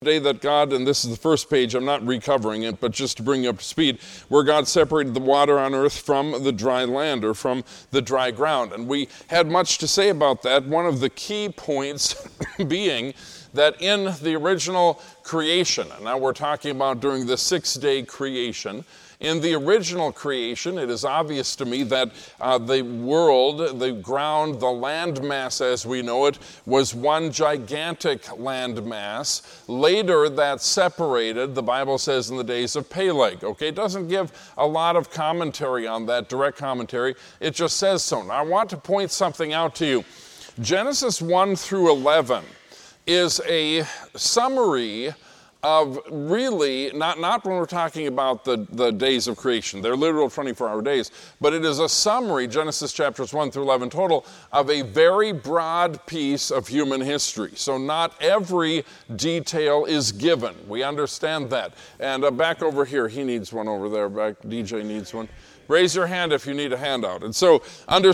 Day that God, and this is the first page, I'm not recovering it, but just to bring you up to speed, where God separated the water on earth from the dry land, or from the dry ground. And we had much to say about that. One of the key points being that in the original creation, and now we're talking about during the 6-day creation, in the original creation, it is obvious to me that the world, the ground, the land mass as we know it, was one gigantic land mass. Later, that separated, the Bible says, in the days of Peleg. Okay, it doesn't give a lot of commentary on that, direct commentary. It just says so. Now, I want to point something out to you. Genesis 1 through 11 is a summary of really, not when we're talking about the days of creation, they're literal 24-hour days, but it is a summary, Genesis chapters 1 through 11 total, of a very broad piece of human history. So not every detail is given. We understand that. And back over here, he needs one over there, DJ needs one. Raise your hand if you need a handout. And so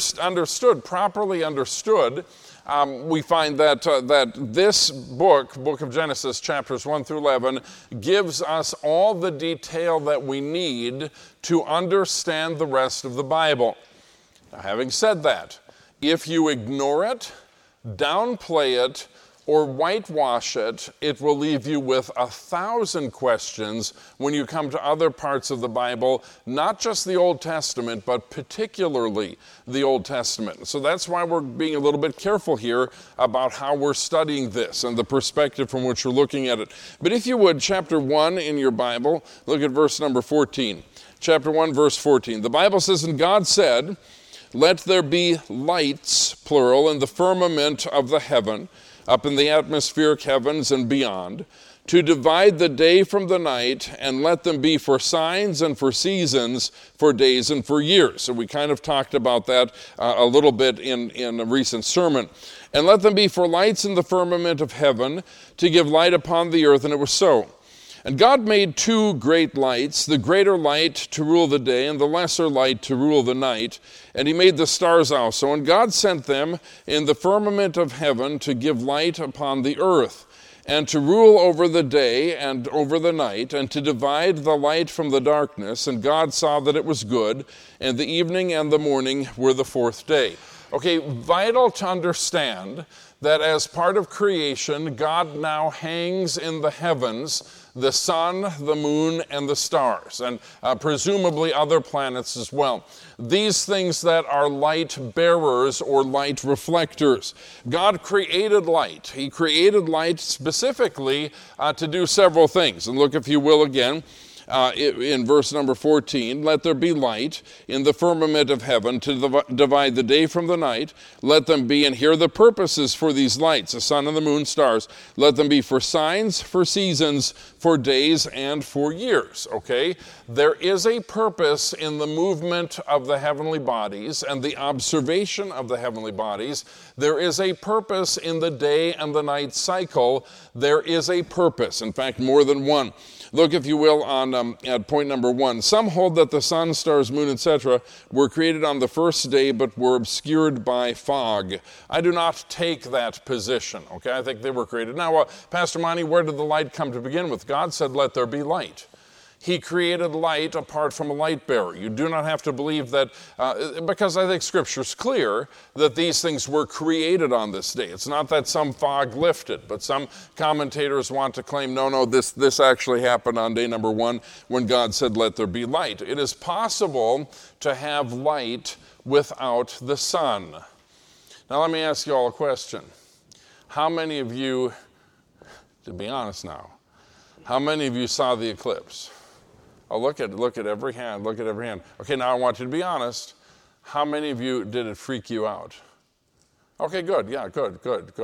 properly understood, we find that this book of Genesis, chapters 1 through 11, gives us all the detail that we need to understand the rest of the Bible. Now, having said that, if you ignore it, downplay it, or whitewash it, it will leave you with 1,000 questions when you come to other parts of the Bible, not just the Old Testament, but particularly the Old Testament. So that's why we're being a little bit careful here about how we're studying this and the perspective from which we're looking at it. But if you would, chapter 1 in your Bible, look at verse number 14. Chapter 1, verse 14. The Bible says, "And God said, let there be lights," plural, "in the firmament of the heaven, up in the atmospheric heavens and beyond, to divide the day from the night, and let them be for signs and for seasons, for days and for years." So we kind of talked about that a little bit in a recent sermon. "And let them be for lights in the firmament of heaven, to give light upon the earth, and it was so. And God made 2 great lights, the greater light to rule the day, and the lesser light to rule the night. And he made the stars also. And God sent them in the firmament of heaven to give light upon the earth, and to rule over the day and over the night, and to divide the light from the darkness. And God saw that it was good, and the evening and the morning were the 4th day." Okay, vital to understand that as part of creation, God now hangs in the heavens the sun, the moon, and the stars, and presumably other planets as well. These things that are light bearers or light reflectors. God created light. He created light specifically to do several things. And look, if you will, again, in verse number 14, "Let there be light in the firmament of heaven to divide the day from the night. Let them be," and here are the purposes for these lights, the sun and the moon, stars. "Let them be for signs, for seasons, for days, and for years." Okay? There is a purpose in the movement of the heavenly bodies and the observation of the heavenly bodies. There is a purpose in the day and the night cycle. There is a purpose. In fact, more than one. Look, if you will, at point number 1. "Some hold that the sun, stars, moon, etc. were created on the first day, but were obscured by fog." I do not take that position, okay? I think they were created. Now, Pastor Monty, where did the light come to begin with? God said, "Let there be light." He created light apart from a light bearer. You do not have to believe that, because I think Scripture's clear that these things were created on this day. It's not that some fog lifted, but some commentators want to claim, no, this actually happened on day number 1 when God said, "Let there be light." It is possible to have light without the sun. Now let me ask you all a question. How many of you, to be honest now, how many of you saw the eclipse? Oh, look at every hand, look at every hand. Okay, now I want you to be honest. How many of you did it freak you out? Okay, good, yeah, good.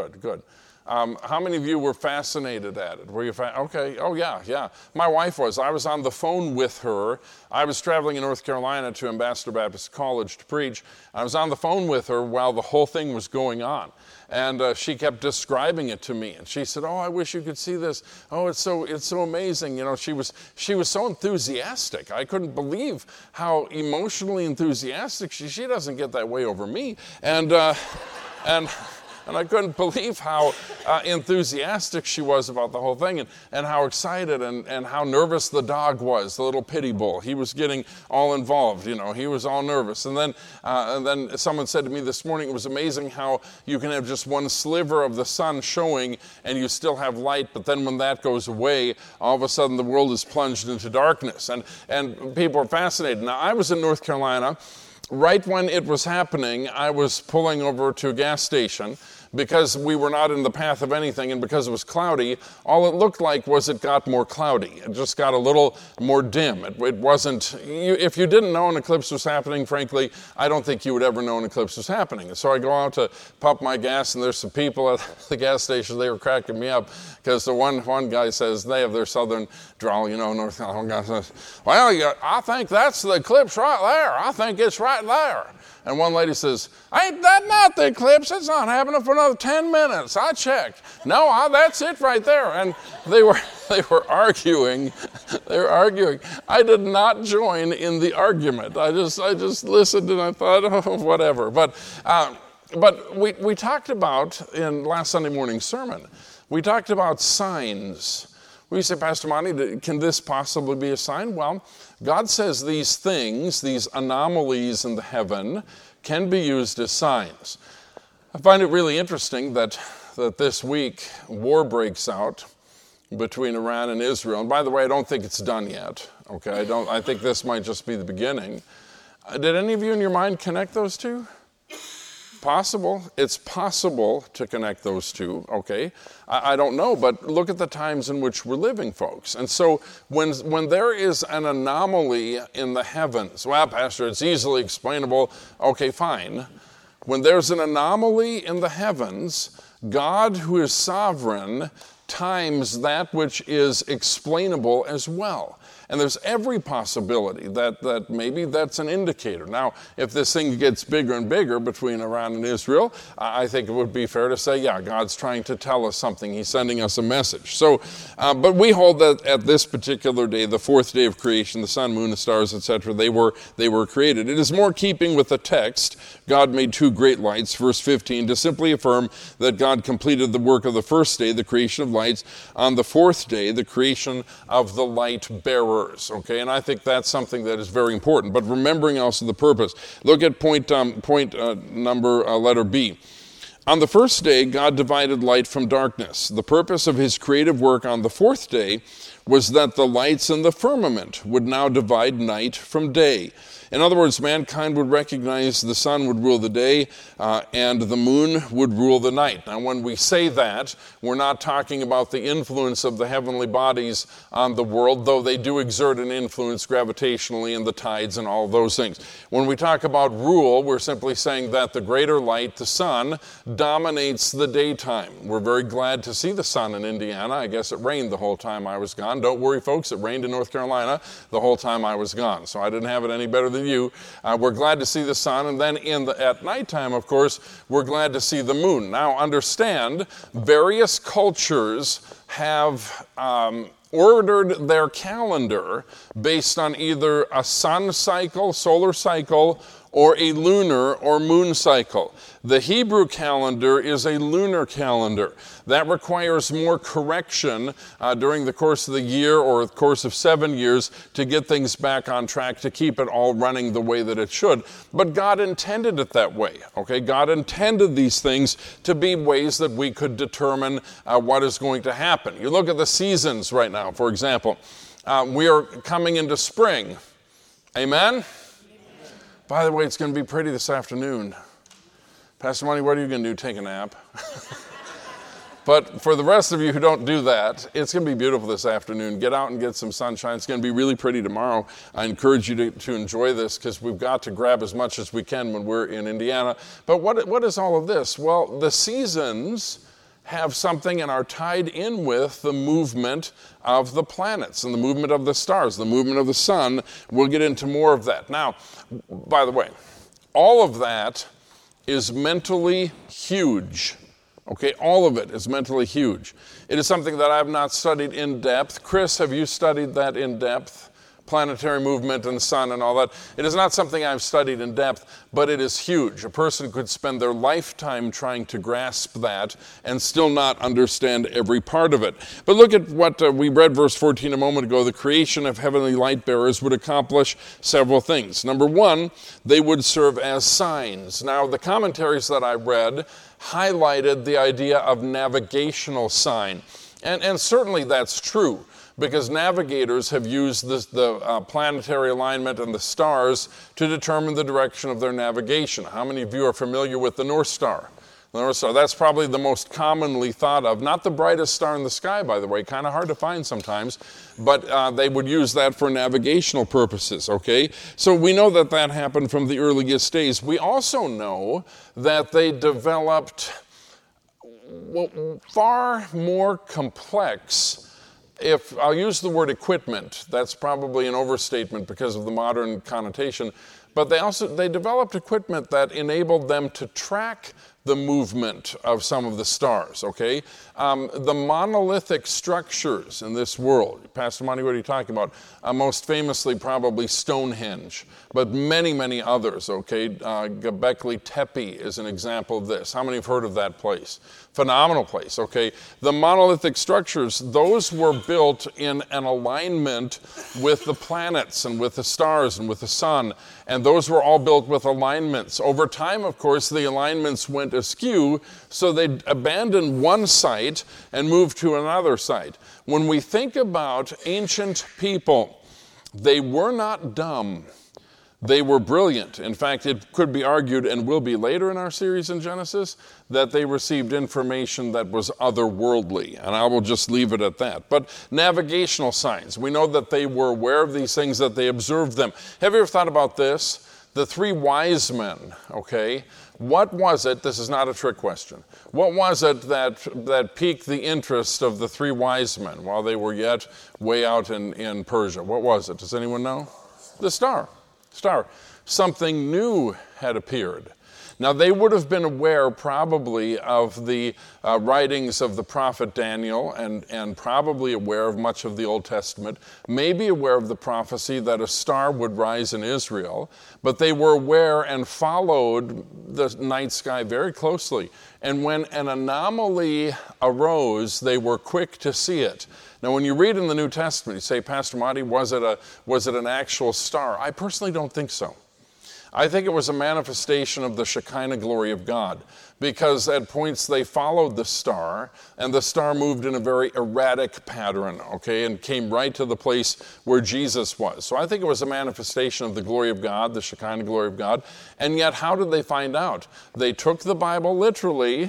How many of you were fascinated at it? Were you okay, oh yeah. My wife was. I was on the phone with her. I was traveling in North Carolina to Ambassador Baptist College to preach. I was on the phone with her while the whole thing was going on. And she kept describing it to me. And she said, "Oh, I wish you could see this. Oh, it's so amazing." You know, she was so enthusiastic. I couldn't believe how emotionally enthusiastic she doesn't get that way over me. And And I couldn't believe how enthusiastic she was about the whole thing and how excited and how nervous the dog was, the little pitty bull. He was getting all involved, he was all nervous. And then someone said to me this morning, it was amazing how you can have just one sliver of the sun showing and you still have light, but then when that goes away, all of a sudden the world is plunged into darkness. And people are fascinated. Now, I was in North Carolina. Right when it was happening, I was pulling over to a gas station because we were not in the path of anything, and because it was cloudy, all it looked like was it got more cloudy. It just got a little more dim. It wasn't, if you didn't know an eclipse was happening, frankly, I don't think you would ever know an eclipse was happening. And so I go out to pump my gas, and there's some people at the gas station, they were cracking me up, because the one guy says, they have their southern drawl, North Carolina guy says, well, I think that's the eclipse right there. I think it's right there. And one lady says, ain't that not the eclipse? It's not happening for another 10 minutes. I checked. No, that's it right there. And they were arguing. They were arguing. I did not join in the argument. I just listened and I thought, oh, whatever. But we talked about, in last Sunday morning's sermon, we talked about signs. We say, Pastor Monty, can this possibly be a sign? Well, God says these things, these anomalies in the heaven, can be used as signs. I find it really interesting that this week war breaks out between Iran and Israel. And by the way, I don't think it's done yet. Okay, I think this might just be the beginning. Did any of you in your mind connect those two? Possible. It's possible to connect those two, okay? I don't know, but look at the times in which we're living, folks. And so when there is an anomaly in the heavens, well, Pastor, it's easily explainable. Okay, fine. When there's an anomaly in the heavens, God, who is sovereign, times that which is explainable as well. And there's every possibility that maybe that's an indicator. Now, if this thing gets bigger and bigger between Iran and Israel, I think it would be fair to say, yeah, God's trying to tell us something. He's sending us a message. So, but we hold that at this particular day, the fourth day of creation, the sun, moon, the stars, etc., they were created. It is more keeping with the text, God made two great lights, verse 15, to simply affirm that God completed the work of the first day, the creation of lights, on the fourth day, the creation of the light bearers. Okay, and I think that's something that is very important. But remembering also the purpose. Look at letter B. On the first day, God divided light from darkness. The purpose of his creative work on the fourth day was that the lights in the firmament would now divide night from day. In other words, mankind would recognize the sun would rule the day and the moon would rule the night. Now, when we say that, we're not talking about the influence of the heavenly bodies on the world, though they do exert an influence gravitationally in the tides and all those things. When we talk about rule, we're simply saying that the greater light, the sun, dominates the daytime. We're very glad to see the sun in Indiana. I guess it rained the whole time I was gone. Don't worry, folks, it rained in North Carolina the whole time I was gone, so I didn't have it any better than you. We're glad to see the sun, and then at nighttime, of course, we're glad to see the moon. Now, understand, various cultures have ordered their calendar based on either a sun cycle, solar cycle, or a lunar or moon cycle. The Hebrew calendar is a lunar calendar. That requires more correction during the course of the year or the course of 7 years to get things back on track, to keep it all running the way that it should. But God intended it that way, okay? God intended these things to be ways that we could determine what is going to happen. You look at the seasons right now, for example. We are coming into spring. Amen? By the way, it's going to be pretty this afternoon. Pastor Monty, what are you going to do? Take a nap? But for the rest of you who don't do that, it's going to be beautiful this afternoon. Get out and get some sunshine. It's going to be really pretty tomorrow. I encourage you to enjoy this, because we've got to grab as much as we can when we're in Indiana. But what is all of this? Well, the seasons have something and are tied in with the movement of the planets and the movement of the stars, the movement of the sun. We'll get into more of that. Now, by the way, all of that is mentally huge. Okay, all of it is mentally huge. It is something that I have not studied in depth. Chris, have you studied that in depth? planetary movement and the sun and all that. It is not something I've studied in depth, but it is huge. A person could spend their lifetime trying to grasp that and still not understand every part of it. But look at what we read verse 14 a moment ago. The creation of heavenly light bearers would accomplish several things. Number one, they would serve as signs. Now, the commentaries that I read highlighted the idea of navigational sign. And certainly that's true, because navigators have used the planetary alignment and the stars to determine the direction of their navigation. How many of you are familiar with the North Star? The North Star, that's probably the most commonly thought of. Not the brightest star in the sky, by the way, kind of hard to find sometimes, but they would use that for navigational purposes, okay? So we know that that happened from the earliest days. We also know that they developed far more complex, if I'll use the word equipment, that's probably an overstatement because of the modern connotation, but they developed equipment that enabled them to track the movement of some of the stars, okay? The monolithic structures in this world, Pastor Monty, what are you talking about? Most famously probably Stonehenge, but many, many others, okay? Göbekli Tepe is an example of this. How many have heard of that place? Phenomenal place, okay? The monolithic structures, those were built in an alignment with the planets and with the stars and with the sun, and those were all built with alignments. Over time, of course, the alignments went askew, so they abandoned one site and moved to another site. When we think about ancient people, they were not dumb. They were brilliant. In fact, it could be argued, and will be later in our series in Genesis, that they received information that was otherworldly, and I will just leave it at that. But navigational signs, we know that they were aware of these things, that they observed them. Have you ever thought about this? The three wise men, okay? What was it, this is not a trick question, what was it that piqued the interest of the three wise men while they were yet way out in Persia? What was it? Does anyone know? The star. Something new had appeared. Now, they would have been aware probably of the writings of the prophet Daniel and probably aware of much of the Old Testament, maybe aware of the prophecy that a star would rise in Israel, but they were aware and followed the night sky very closely. And when an anomaly arose, they were quick to see it. Now, when you read in the New Testament, you say, Pastor Monty, was it an actual star? I personally don't think so. I think it was a manifestation of the Shekinah glory of God, because at points they followed the star, and the star moved in a very erratic pattern, okay, and came right to the place where Jesus was. So I think it was a manifestation of the glory of God, the Shekinah glory of God. And yet, how did they find out? They took the Bible literally,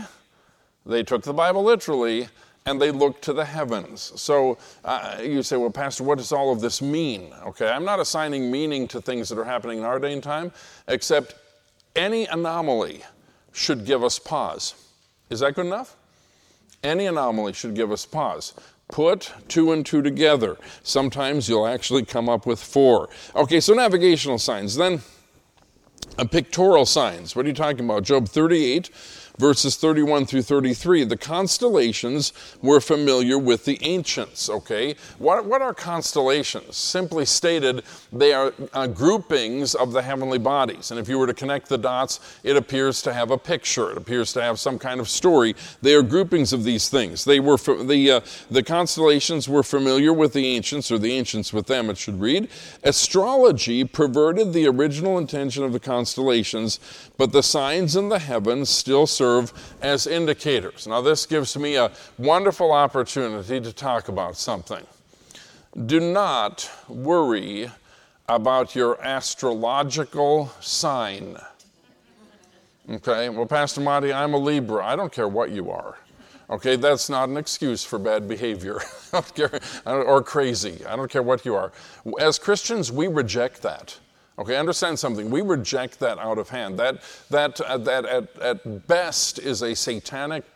and they look to the heavens. So you say, well, Pastor, what does all of this mean? Okay, I'm not assigning meaning to things that are happening in our day and time, except any anomaly should give us pause. Is that good enough? Any anomaly should give us pause. Put 2 and 2 together. Sometimes you'll actually come up with 4. Okay, so navigational signs. Then pictorial signs. What are you talking about? Job 38. Verses 31 through 33, the constellations were familiar with the ancients, okay? What are constellations? Simply stated, they are groupings of the heavenly bodies. And if you were to connect the dots, it appears to have a picture. It appears to have some kind of story. They are groupings of these things. They were the constellations were familiar with the ancients, or the ancients with them, it should read. Astrology perverted the original intention of the constellations, but the signs in the heavens still serve as indicators. Now, this gives me a wonderful opportunity to talk about something. Do not worry about your astrological sign. Okay, well, Pastor Monty, I'm a Libra. I don't care what you are. Okay, that's not an excuse for bad behavior or crazy. I don't care what you are. As Christians, we reject that. Okay, understand something. We reject that out of hand. That at best is a satanic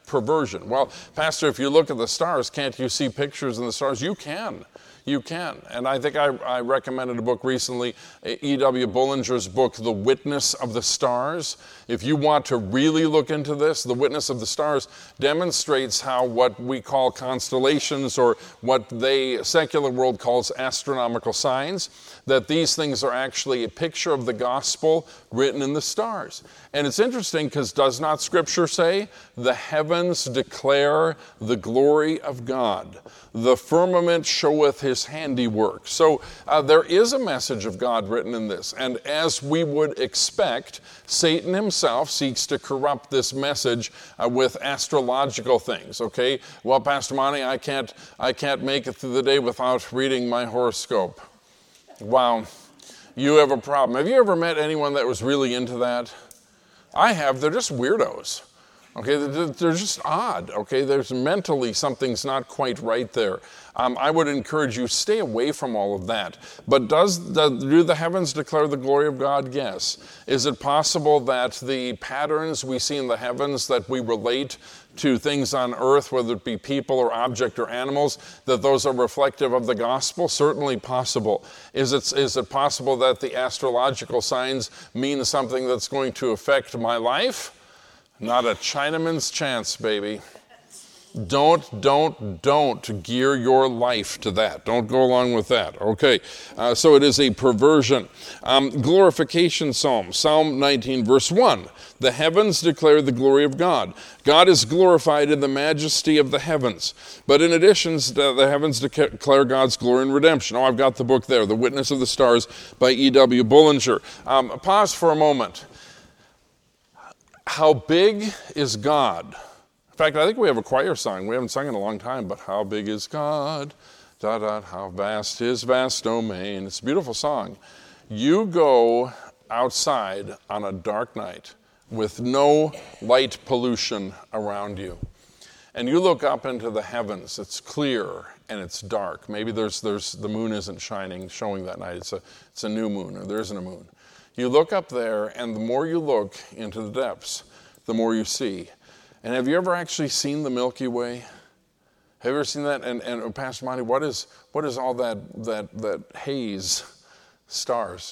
perversion. Well, Pastor, if you look at the stars, can't you see pictures in the stars? You can. You can. And I think I recommended a book recently, E.W. Bullinger's book, The Witness of the Stars. If you want to really look into this, The Witness of the Stars demonstrates how what we call constellations, or what the secular world calls astronomical signs, that these things are actually a picture of the gospel written in the stars. And it's interesting because does not Scripture say, the heavens declare the glory of God? The firmament showeth his handiwork. So there is a message of God written in this. And as we would expect, Satan himself seeks to corrupt this message with astrological things, okay? Well, Pastor Monty, I can't make it through the day without reading my horoscope. Wow, you have a problem. Have you ever met anyone that was really into that? I have. They're just weirdos. Okay, they're just odd. Okay, there's mentally something's not quite right there. I would encourage you, stay away from all of that. But do the heavens declare the glory of God? Yes. Is it possible that the patterns we see in the heavens that we relate to things on earth, whether it be people or object or animals, that those are reflective of the gospel? Certainly possible. Is it possible that the astrological signs mean something that's going to affect my life? Not a Chinaman's chance, baby. Don't gear your life to that. Don't go along with that. Okay, so it is a perversion. Glorification Psalm, Psalm 19, verse 1. The heavens declare the glory of God. God is glorified in the majesty of the heavens. But in addition, the heavens declare God's glory and redemption. Oh, I've got the book there, The Witness of the Stars by E.W. Bullinger. Pause for a moment. How big is God? In fact, I think we have a choir song. We haven't sung in a long time, but how big is God? How vast his vast domain. It's a beautiful song. You go outside on a dark night with no light pollution around you, and you look up into the heavens. It's clear and it's dark. Maybe the moon isn't showing that night. It's a new moon, or there isn't a moon. You look up there, and the more you look into the depths, the more you see. And have you ever actually seen the Milky Way? Have you ever seen that? And Pastor Monty, what is all that haze? Stars.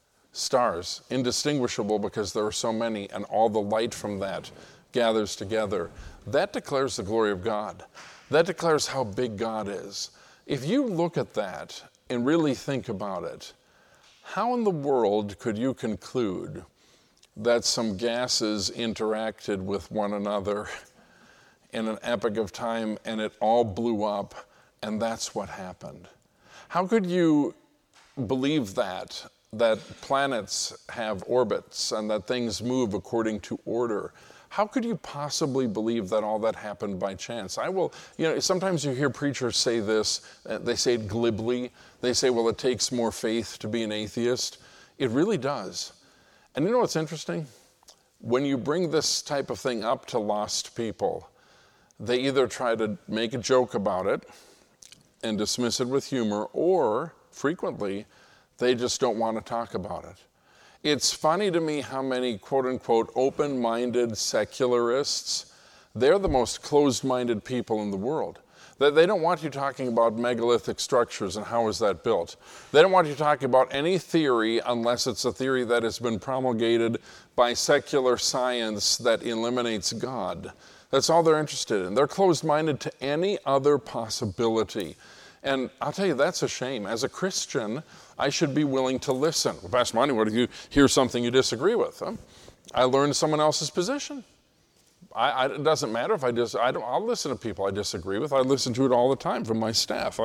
Stars, indistinguishable because there are so many, and all the light from that gathers together. That declares the glory of God. That declares how big God is. If you look at that and really think about it, how in the world could you conclude that some gases interacted with one another in an epoch of time and it all blew up and that's what happened? How could you believe that planets have orbits and that things move according to order? How could you possibly believe that all that happened by chance? Sometimes you hear preachers say this, they say it glibly. They say, well, it takes more faith to be an atheist. It really does. And you know what's interesting? When you bring this type of thing up to lost people, they either try to make a joke about it and dismiss it with humor, or frequently, they just don't want to talk about it. It's funny to me how many quote-unquote open-minded secularists, they're the most closed-minded people in the world. They don't want you talking about megalithic structures and how is that built. They don't want you talking about any theory unless it's a theory that has been promulgated by secular science that eliminates God. That's all they're interested in. They're closed-minded to any other possibility. And I'll tell you, that's a shame. As a Christian, I should be willing to listen. Well, Pastor Monty, what if you hear something you disagree with? I learned someone else's position. It doesn't matter if I'll listen to people I disagree with. I listen to it all the time from my staff.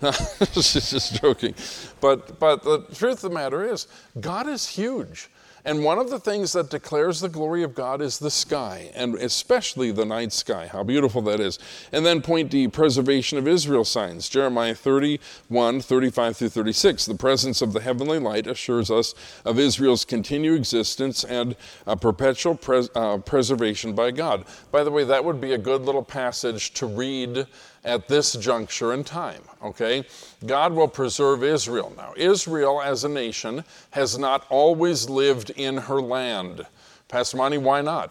Just joking. But the truth of the matter is, God is huge. And one of the things that declares the glory of God is the sky, and especially the night sky. How beautiful that is. And then point D, preservation of Israel signs. Jeremiah 31, 35 through 36. The presence of the heavenly light assures us of Israel's continued existence and perpetual preservation by God. By the way, that would be a good little passage to read at this juncture in time, okay? God will preserve Israel. Now, Israel as a nation has not always lived in her land. Pastor Monty, why not?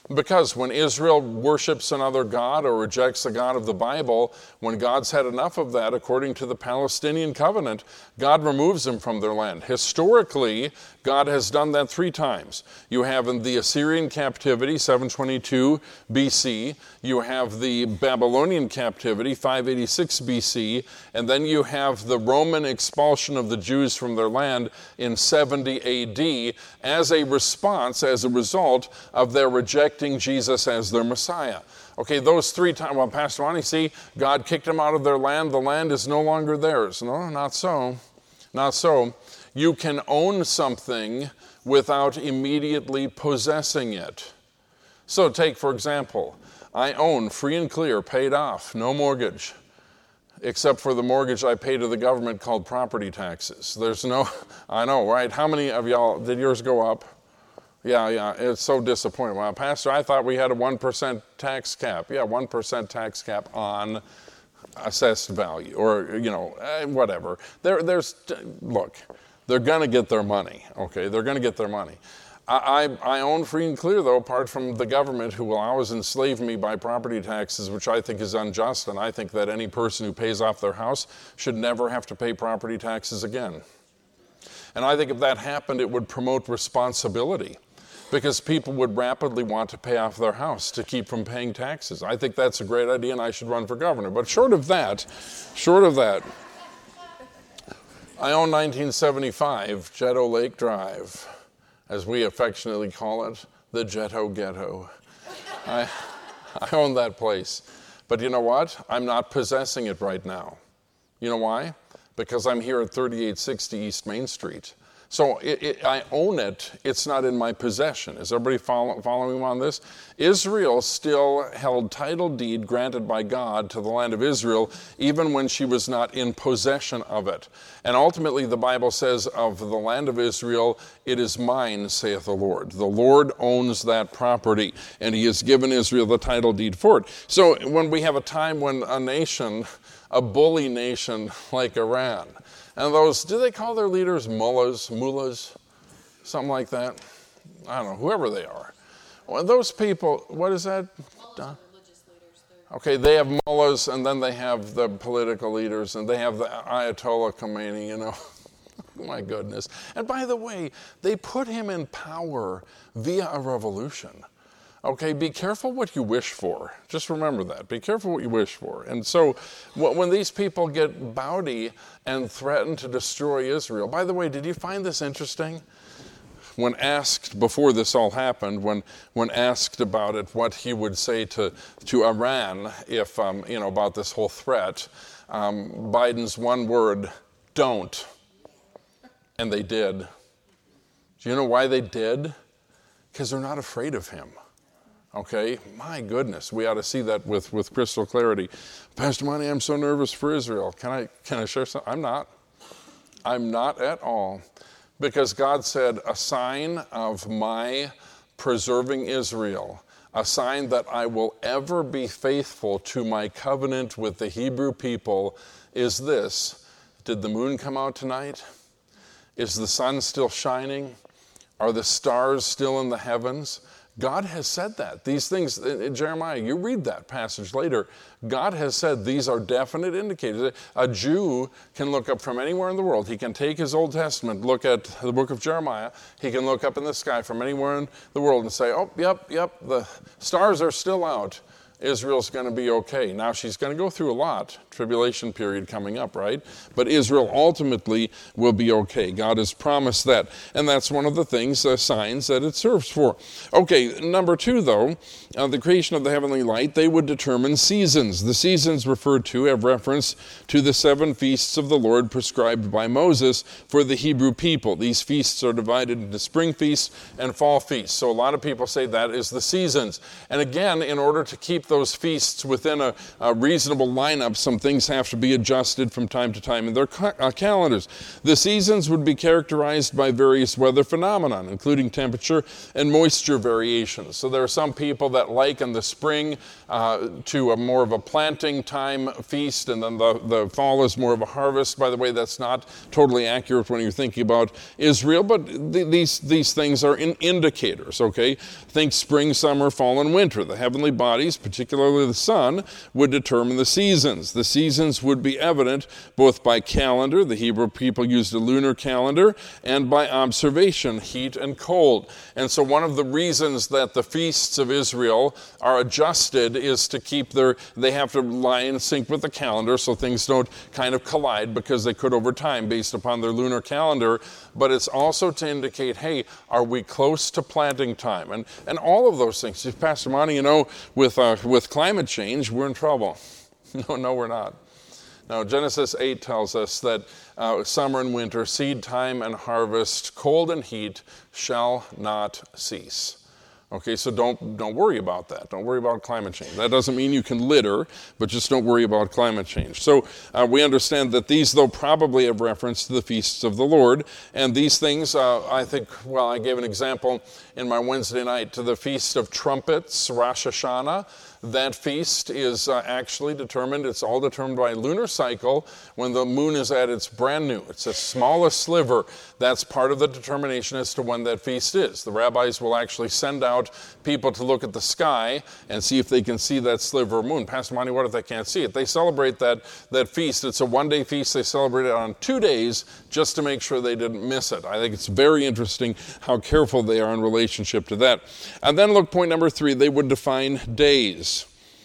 Because when Israel worships another god or rejects the God of the Bible, when God's had enough of that, according to the Palestinian covenant, God removes them from their land. Historically, God has done that 3 times. You have in the Assyrian captivity, 722 BC. You have the Babylonian captivity, 586 BC. And then you have the Roman expulsion of the Jews from their land in 70 AD as a response, as a result of their rejecting Jesus as their Messiah. Okay, those 3 times, well, Pastor Ronnie, see, God kicked them out of their land. The land is no longer theirs. No, not so. Not so. You can own something without immediately possessing it. So take, for example, I own free and clear, paid off, no mortgage, except for the mortgage I pay to the government called property taxes. There's no, I know, right? How many of y'all, did yours go up? Yeah, it's so disappointing. Well, Pastor, I thought we had a 1% tax cap. Yeah, 1% tax cap on assessed value, or, whatever. Look, they're going to get their money, okay? They're going to get their money. I own free and clear, though, apart from the government, who will always enslave me by property taxes, which I think is unjust, and I think that any person who pays off their house should never have to pay property taxes again. And I think if that happened, it would promote responsibility, because people would rapidly want to pay off their house to keep from paying taxes. I think that's a great idea, and I should run for governor. But short of that, I own 1975 Jetto Lake Drive, as we affectionately call it, the Jetto Ghetto. I own that place. But you know what? I'm not possessing it right now. You know why? Because I'm here at 3860 East Main Street. So I own it. It's not in my possession. Is everybody following me on this? Israel still held title deed granted by God to the land of Israel, even when she was not in possession of it. And ultimately, the Bible says of the land of Israel, it is mine, saith the Lord. The Lord owns that property, and he has given Israel the title deed for it. So when we have a time when a nation, a bully nation like Iran, and those, do they call their leaders mullahs, something like that? I don't know, whoever they are. Well, those people, what is that? Mullahs, religious leaders. Okay, they have mullahs, and then they have the political leaders, and they have the Ayatollah Khomeini, My goodness. And by the way, they put him in power via a revolution. Okay, be careful what you wish for. Just remember that. Be careful what you wish for. And so when these people get bawdy and threaten to destroy Israel, by the way, did you find this interesting? When asked, before this all happened, when asked about it, what he would say to Iran if, about this whole threat, Biden's one word, don't. And they did. Do you know why they did? Because they're not afraid of him. Okay, my goodness, we ought to see that with crystal clarity. Pastor Monty, I'm so nervous for Israel. Can I share something? I'm not. I'm not at all. Because God said, a sign of my preserving Israel, a sign that I will ever be faithful to my covenant with the Hebrew people is this. Did the moon come out tonight? Is the sun still shining? Are the stars still in the heavens? God has said that. These things, in Jeremiah, you read that passage later, God has said these are definite indicators. A Jew can look up from anywhere in the world. He can take his Old Testament, look at the book of Jeremiah. He can look up in the sky from anywhere in the world and say, oh, yep, the stars are still out. Israel's going to be okay. Now, she's going to go through a lot, tribulation period coming up, right? But Israel ultimately will be okay. God has promised that. And that's one of the things, signs that it serves for. Okay, number 2, though, the creation of the heavenly light, they would determine seasons. The seasons referred to have reference to the 7 feasts of the Lord prescribed by Moses for the Hebrew people. These feasts are divided into spring feasts and fall feasts. So a lot of people say that is the seasons. And again, in order to keep keep those feasts within a reasonable lineup, some things have to be adjusted from time to time in their calendars. The seasons would be characterized by various weather phenomena, including temperature and moisture variations. So there are some people that liken the spring to a more of a planting time feast, and then the fall is more of a harvest. By the way, that's not totally accurate when you're thinking about Israel, but these things are indicators, okay? Think spring, summer, fall, and winter. The heavenly bodies, particularly the sun, would determine the seasons. The seasons would be evident both by calendar, the Hebrew people used a lunar calendar, and by observation, heat and cold. And so one of the reasons that the feasts of Israel are adjusted is to keep they have to lie in sync with the calendar so things don't kind of collide, because they could over time based upon their lunar calendar. But it's also to indicate, hey, are we close to planting time? And all of those things. Pastor Monty, with climate change, we're in trouble. No, we're not. Now, Genesis 8 tells us that summer and winter, seed time and harvest, cold and heat shall not cease. Okay, so don't worry about that. Don't worry about climate change. That doesn't mean you can litter, but just don't worry about climate change. So we understand that these, though, probably have reference to the feasts of the Lord. And these things, I gave an example in my Wednesday night to the Feast of Trumpets, Rosh Hashanah. That feast is actually determined, it's all determined by lunar cycle when the moon is at its brand new. It's the smallest sliver. That's part of the determination as to when that feast is. The rabbis will actually send out people to look at the sky and see if they can see that sliver of moon. Pastor Monty, what if they can't see it? They celebrate that feast. It's a one-day feast. They celebrate it on 2 days just to make sure they didn't miss it. I think it's very interesting how careful they are in relationship to that. And then look, point number 3, they would define days.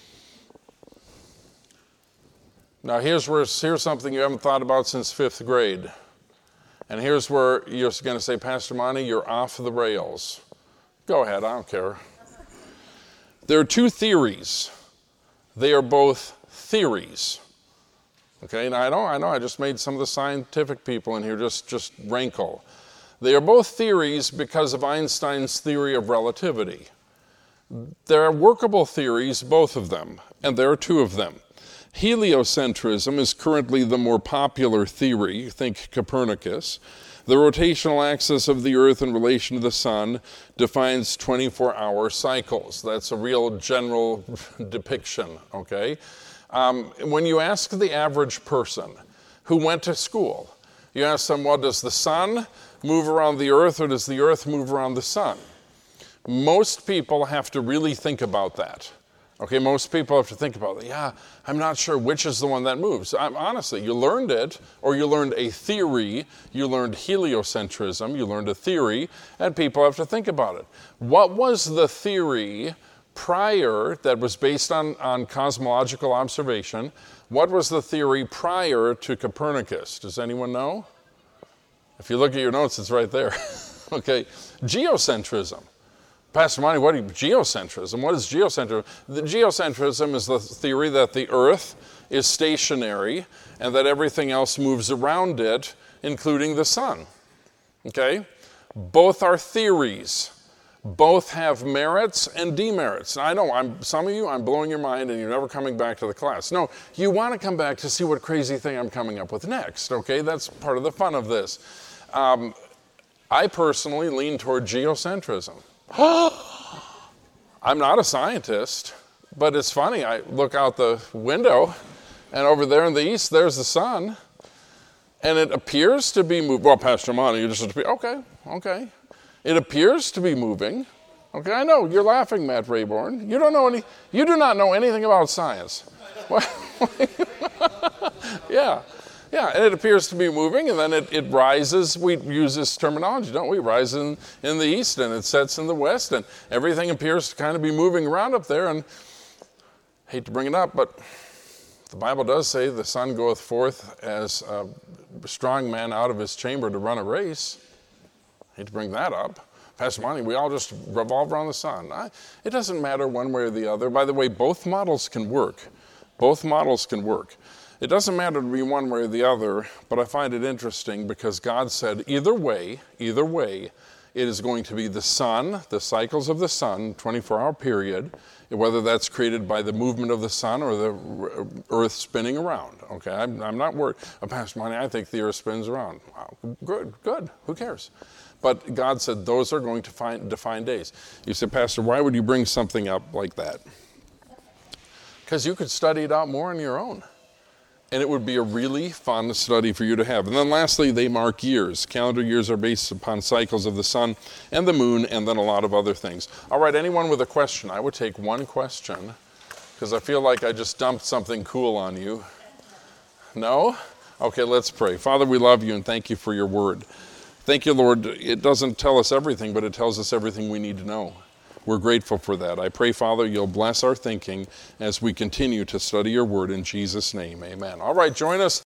Now here's something you haven't thought about since 5th grade. And here's where you're going to say, Pastor Monty, you're off the rails. Go ahead, I don't care. There are 2 theories. They are both theories. Okay, now I know I just made some of the scientific people in here just rankle. They are both theories because of Einstein's theory of relativity. There are workable theories, both of them, and there are 2 of them. Heliocentrism is currently the more popular theory. Think Copernicus. The rotational axis of the Earth in relation to the sun defines 24-hour cycles. That's a real general depiction, okay? When you ask the average person who went to school, you ask them, well, does the sun move around the Earth or does the Earth move around the sun? Most people have to really think about that. Okay, most people have to think about it. Yeah, I'm not sure which is the one that moves. Honestly, you learned it, or you learned a theory. You learned heliocentrism. You learned a theory, and people have to think about it. What was the theory prior that was based on cosmological observation? What was the theory prior to Copernicus? Does anyone know? If you look at your notes, it's right there. Okay, geocentrism. Pastor Monty, what is geocentrism? What is geocentrism? The geocentrism is the theory that the Earth is stationary and that everything else moves around it, including the sun. Okay? Both are theories. Both have merits and demerits. I know, some of you, I'm blowing your mind and you're never coming back to the class. No, you want to come back to see what crazy thing I'm coming up with next. Okay? That's part of the fun of this. I personally lean toward geocentrism. I'm not a scientist, but it's funny. I look out the window, and over there in the east, there's the sun, and it appears to be moving. Well, Pastor Monty, you just okay. It appears to be moving. Okay, I know you're laughing, Matt Rayborn. You do not know anything about science. Yeah, and it appears to be moving, and then it rises. We use this terminology, don't we? Rises in the east, and it sets in the west, and everything appears to kind of be moving around up there. And I hate to bring it up, but the Bible does say the sun goeth forth as a strong man out of his chamber to run a race. I hate to bring that up. Pastor Monty, we all just revolve around the sun. It doesn't matter one way or the other. By the way, both models can work. Both models can work. It doesn't matter to be one way or the other, but I find it interesting because God said either way, It is going to be the sun, the cycles of the sun, 24-hour period, whether that's created by the movement of the sun or the earth spinning around. Okay, I'm not worried. Pastor Monty, I think the earth spins around. Wow, good, who cares? But God said those are going to define days. You say, Pastor, why would you bring something up like that? Because you could study it out more on your own. And it would be a really fun study for you to have. And then lastly, they mark years. Calendar years are based upon cycles of the sun and the moon, and then a lot of other things. All right, anyone with a question? I would take one question, because I feel like I just dumped something cool on you. No? Okay, let's pray. Father, we love you and thank you for your word. Thank you, Lord. It doesn't tell us everything, but it tells us everything we need to know. We're grateful for that. I pray, Father, you'll bless our thinking as we continue to study your word in Jesus' name. Amen. All right, join us